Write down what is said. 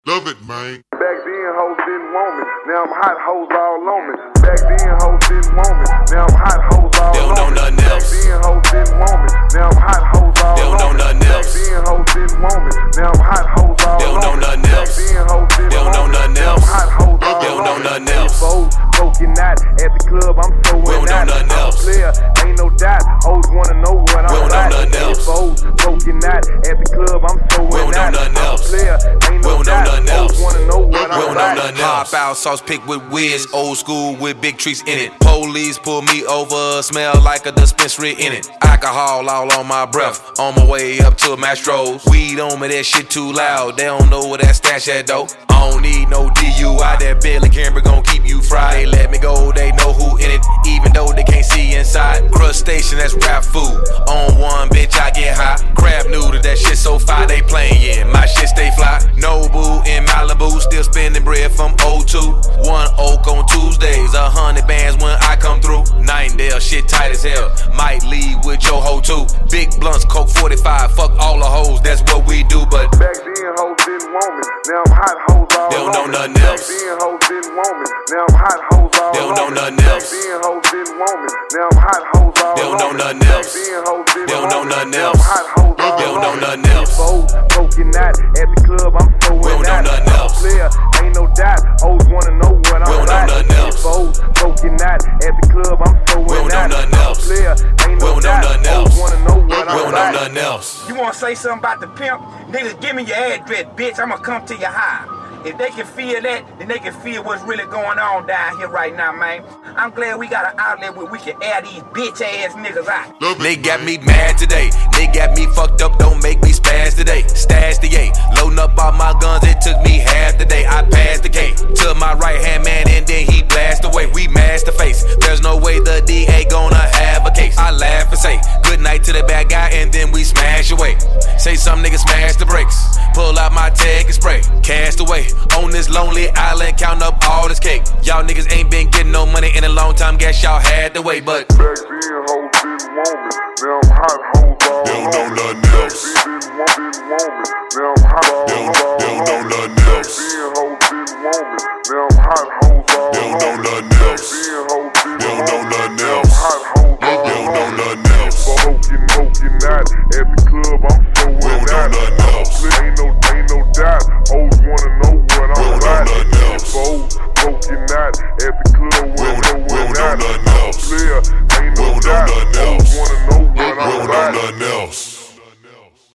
Love it, man. Back then, hoes didn't want me. Now I'm hot hoes all on me. Back then, hoes didn't want me. Now I'm hot hoes all on me. They don't know nothing else. Back then, hoes didn't want me. Now I'm hot hoes all on me. They don't know nothing else. Back then, hoes didn't want me. Now I'm hot hoes all on me. They don't know nothing else. Back then, hoes didn't They don't know want me. nothing Now else. I'm hot hoes all on me. They don't know nothing else. Broken out at the club, I'm so We don't know nothing else. Clear, ain't no doubt. Hoes wanna know what I'm We don't know like. nothing else. Broken out at the club, I'm so We don't know nothing else. Clear, ain't We no don't know doubt. nothing else. Hoes wanna know what We I'm don't know like. nothing else. Hop out, sauce pick with whiz, old school with big trees in it. Police pull me over, smell like a dispensary in it. Alcohol all on my breath, on my way up to Mastro's. Weed on me, that shit too loud. They don't know where that stash at though. I don't need no DUI, that Bentley Camry gon' keep you fried. They let me go, they know who in it, even though they can't see inside. Crustacean, that's rap food. On one bitch, I get high. Crab noodle, that shit so fire, they playin', yeah, my shit stay fly. Nobu in Malibu, still spending bread from 02. One oak on Tuesdays, 100 bands when I come through. Ninedale, shit tight as hell. Might leave with your hoe too. Big blunts, Coke 45, fuck all the hoes, that's what we do. But back then, hoes didn't want me. Now I'm hot hoes all they don't know on me. nothing else. Back then, hoes didn't want me. Now I'm hot hoes all They don't know on me. nothing else. Back then, hoes didn't want me. Now I'm hot hoes all They don't on know me. nothing else. Back then, hoes didn't They don't know want me. nothing Now else. I'm hot hoes all They don't know on me. nothing else. Broken out at the club, I'm so We don't know nothing else. Clear, ain't no doubt. Hoes wanna know what I'm We don't know like. nothing else. Broken out at the club, I'm so We don't know nothing else. Clear, ain't We no don't know doubt. nothing Hoes else. wanna know what We I'm don't know like. nothing else. You wanna say something about the pimp? Niggas, give me your address, bitch. I'ma come to your house. If they can feel that, then they can feel what's really going on down here right now, man. I'm glad we got an outlet where we can air these bitch ass niggas out. Love it, They got man. me mad today. They got me fucked up, don't make me spaz today. Stash the A, loading up all my guns, it took me half the day. I passed the K to my right hand man and then he blast away. We mask the face, there's no way the DA gonna have a case. I laugh and say, good night to the bad guy and then we smash away. Say some niggas smash the brakes, pull out my tag and spray. Cast away, on this lonely island, count up all this cake. Y'all niggas ain't been getting no money in a long time, guess y'all had to wait, but Back then, hoes didn't want me. Now I'm hot hoes all They don't on know me. nothing else. Back then, didn't want me.